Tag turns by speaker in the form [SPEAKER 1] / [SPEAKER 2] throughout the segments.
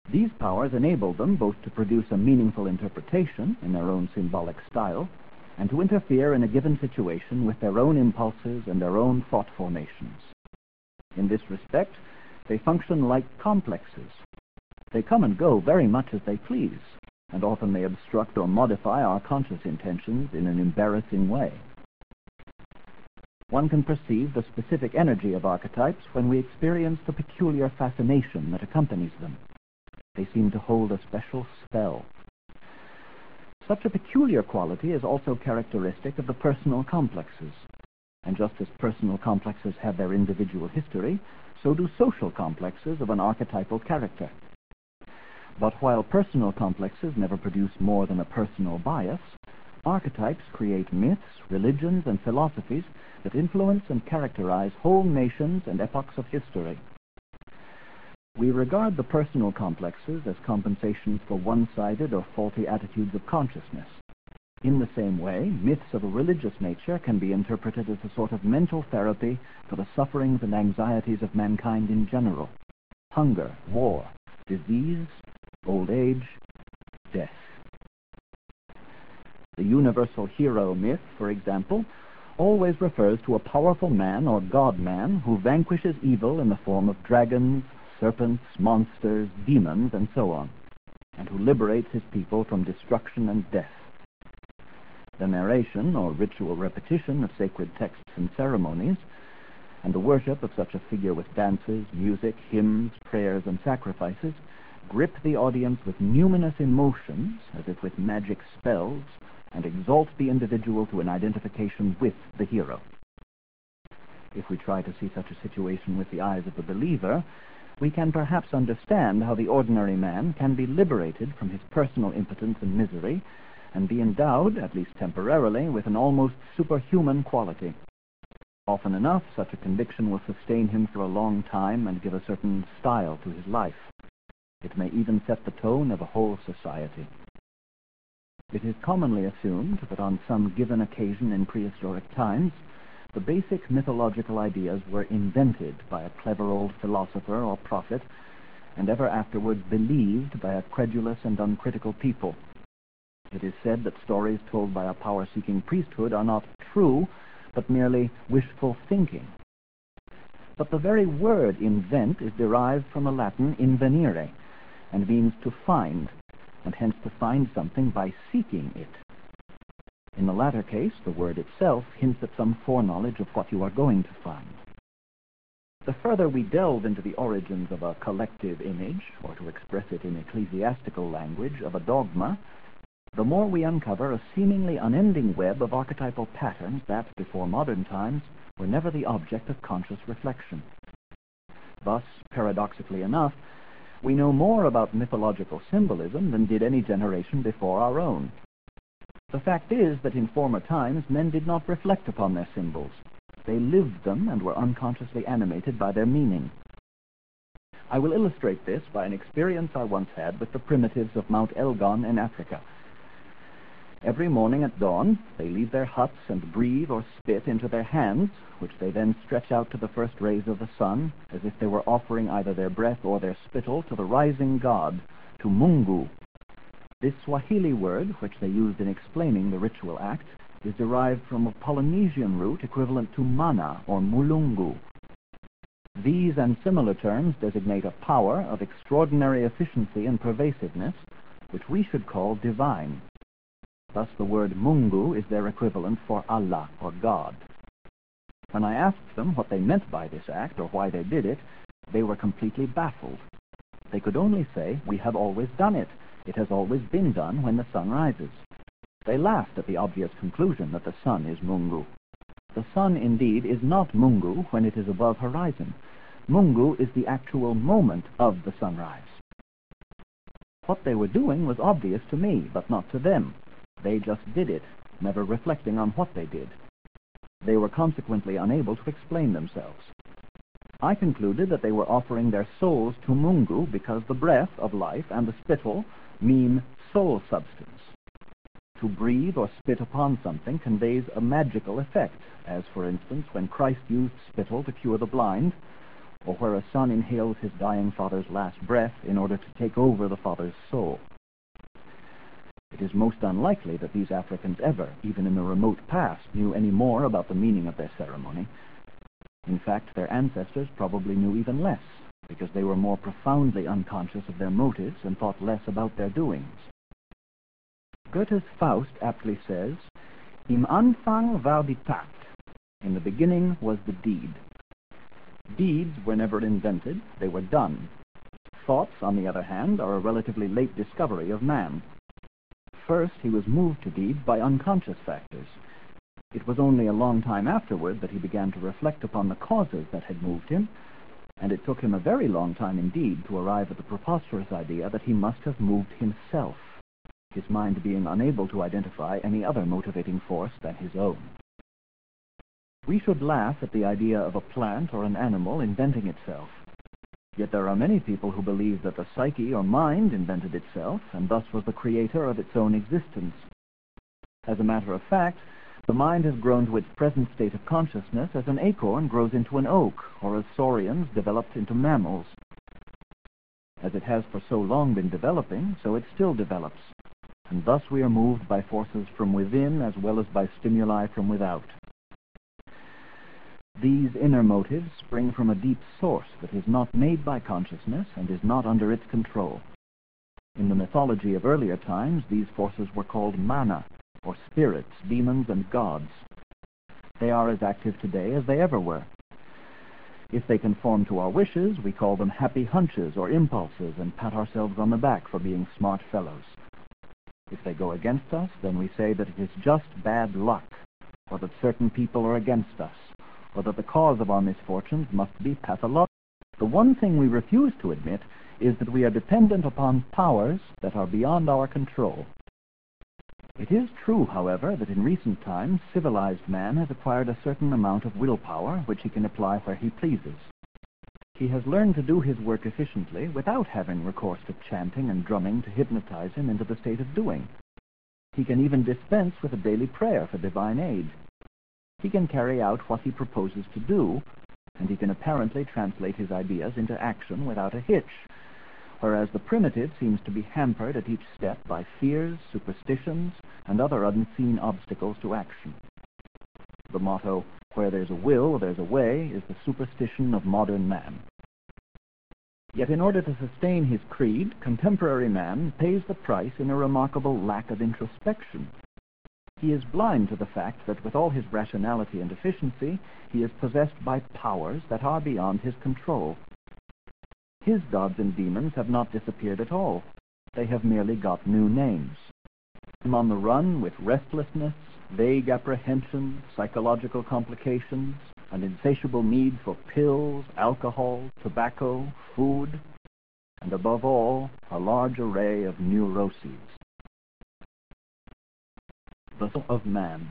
[SPEAKER 1] These powers enabled them both to produce a meaningful interpretation in their own symbolic style and to interfere in a given situation with their own impulses and their own thought formations. In this respect, they function like complexes. They come and go very much as they please, and often they obstruct or modify our conscious intentions in an embarrassing way. One can perceive the specific energy of archetypes when we experience the peculiar fascination that accompanies them. They seem to hold a special spell. Such a peculiar quality is also characteristic of the personal complexes. And just as personal complexes have their individual history, so do social complexes of an archetypal character. But while personal complexes never produce more than a personal bias, archetypes create myths, religions, and philosophies that influence and characterize whole nations and epochs of history. We regard the personal complexes as compensations for one-sided or faulty attitudes of consciousness. In the same way, myths of a religious nature can be interpreted as a sort of mental therapy for the sufferings and anxieties of mankind in general: hunger, war, disease, old age, death. The universal hero myth, for example, always refers to a powerful man or god-man who vanquishes evil in the form of dragons, serpents, monsters, demons, and so on, and who liberates his people from destruction and death. The narration or ritual repetition of sacred texts and ceremonies, and the worship of such a figure with dances, music, hymns, prayers, and sacrifices, grip the audience with numinous emotions, as if with magic spells, and exalt the individual to an identification with the hero. If we try to see such a situation with the eyes of the believer, we can perhaps understand how the ordinary man can be liberated from his personal impotence and misery, and be endowed, at least temporarily, with an almost superhuman quality. Often enough, such a conviction will sustain him for a long time and give a certain style to his life. It may even set the tone of a whole society. It is commonly assumed that on some given occasion in prehistoric times, the basic mythological ideas were invented by a clever old philosopher or prophet, and ever afterward believed by a credulous and uncritical people. It is said that stories told by a power-seeking priesthood are not true, but merely wishful thinking. But the very word invent is derived from the Latin invenire, and means to find, and hence to find something by seeking it. In the latter case, the word itself hints at some foreknowledge of what you are going to find. The further we delve into the origins of a collective image, or to express it in ecclesiastical language, of a dogma, the more we uncover a seemingly unending web of archetypal patterns that, before modern times, were never the object of conscious reflection. Thus, paradoxically enough, we know more about mythological symbolism than did any generation before our own. The fact is that in former times men did not reflect upon their symbols. They lived them and were unconsciously animated by their meaning. I will illustrate this by an experience I once had with the primitives of Mount Elgon in Africa. Every morning at dawn, they leave their huts and breathe or spit into their hands, which they then stretch out to the first rays of the sun, as if they were offering either their breath or their spittle to the rising god, to Mungu. This Swahili word, which they used in explaining the ritual act, is derived from a Polynesian root equivalent to mana or mulungu. These and similar terms designate a power of extraordinary efficiency and pervasiveness, which we should call divine. Thus the word Mungu is their equivalent for Allah, or God. When I asked them what they meant by this act, or why they did it, they were completely baffled. They could only say, "We have always done it. It has always been done when the sun rises." They laughed at the obvious conclusion that the sun is Mungu. The sun, indeed, is not Mungu when it is above horizon. Mungu is the actual moment of the sunrise. What they were doing was obvious to me, but not to them. They just did it, never reflecting on what they did. They were consequently unable to explain themselves. I concluded that they were offering their souls to Mungu because the breath of life and the spittle mean soul substance. To breathe or spit upon something conveys a magical effect, as, for instance, when Christ used spittle to cure the blind, or where a son inhales his dying father's last breath in order to take over the father's soul. It is most unlikely that these Africans ever, even in the remote past, knew any more about the meaning of their ceremony. In fact, their ancestors probably knew even less, because they were more profoundly unconscious of their motives and thought less about their doings. Goethe's Faust aptly says, Im Anfang war die Tat. In the beginning was the deed. Deeds were never invented, they were done. Thoughts, on the other hand, are a relatively late discovery of man. First, he was moved to deeds by unconscious factors. It was only a long time afterward that he began to reflect upon the causes that had moved him, and it took him a very long time indeed to arrive at the preposterous idea that he must have moved himself, his mind being unable to identify any other motivating force than his own. We should laugh at the idea of a plant or an animal inventing itself. Yet there are many people who believe that the psyche or mind invented itself and thus was the creator of its own existence. As a matter of fact, the mind has grown to its present state of consciousness as an acorn grows into an oak, or as saurians developed into mammals. As it has for so long been developing, so it still develops, and thus we are moved by forces from within as well as by stimuli from without. These inner motives spring from a deep source that is not made by consciousness and is not under its control. In the mythology of earlier times, these forces were called mana, or spirits, demons, and gods. They are as active today as they ever were. If they conform to our wishes, we call them happy hunches or impulses and pat ourselves on the back for being smart fellows. If they go against us, then we say that it is just bad luck, or that certain people are against us, or that the cause of our misfortunes must be pathological. The one thing we refuse to admit is that we are dependent upon powers that are beyond our control. It is true, however, that in recent times civilized man has acquired a certain amount of willpower which he can apply where he pleases. He has learned to do his work efficiently without having recourse to chanting and drumming to hypnotize him into the state of doing. He can even dispense with a daily prayer for divine aid. He can carry out what he proposes to do, and he can apparently translate his ideas into action without a hitch, whereas the primitive seems to be hampered at each step by fears, superstitions, and other unseen obstacles to action. The motto, "Where there's a will, there's a way," is the superstition of modern man. Yet in order to sustain his creed, contemporary man pays the price in a remarkable lack of introspection. He is blind to the fact that with all his rationality and efficiency, he is possessed by powers that are beyond his control. His gods and demons have not disappeared at all. They have merely got new names. I'm on the run with restlessness, vague apprehensions, psychological complications, an insatiable need for pills, alcohol, tobacco, food, and above all, a large array of neuroses. The soul of man.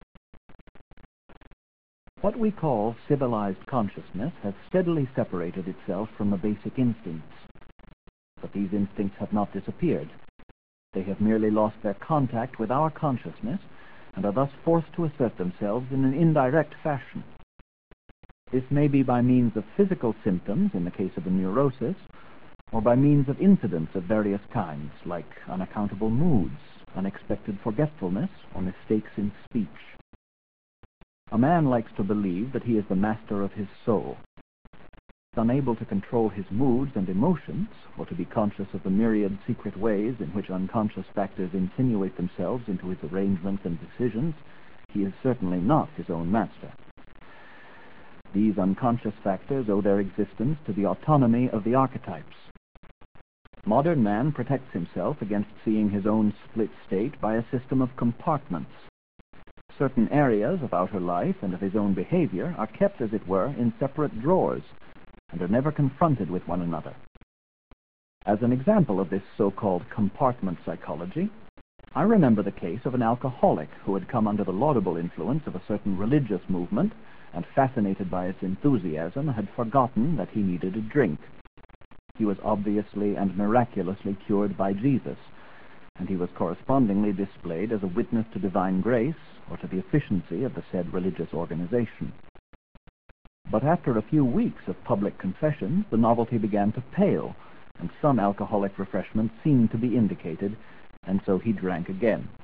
[SPEAKER 1] What we call civilized consciousness has steadily separated itself from the basic instincts. But these instincts have not disappeared. They have merely lost their contact with our consciousness and are thus forced to assert themselves in an indirect fashion. This may be by means of physical symptoms in the case of a neurosis, or by means of incidents of various kinds, like unaccountable moods, unexpected forgetfulness, or mistakes in speech. A man likes to believe that he is the master of his soul. Unable to control his moods and emotions, or to be conscious of the myriad secret ways in which unconscious factors insinuate themselves into his arrangements and decisions, he is certainly not his own master. These unconscious factors owe their existence to the autonomy of the archetypes. Modern man protects himself against seeing his own split state by a system of compartments. Certain areas of outer life and of his own behavior are kept, as it were, in separate drawers, and are never confronted with one another. As an example of this so-called compartment psychology, I remember the case of an alcoholic who had come under the laudable influence of a certain religious movement, and fascinated by its enthusiasm, had forgotten that he needed a drink. He was obviously and miraculously cured by Jesus, and he was correspondingly displayed as a witness to divine grace or to the efficiency of the said religious organization. But after a few weeks of public confessions, the novelty began to pale, and some alcoholic refreshment seemed to be indicated, and so he drank again.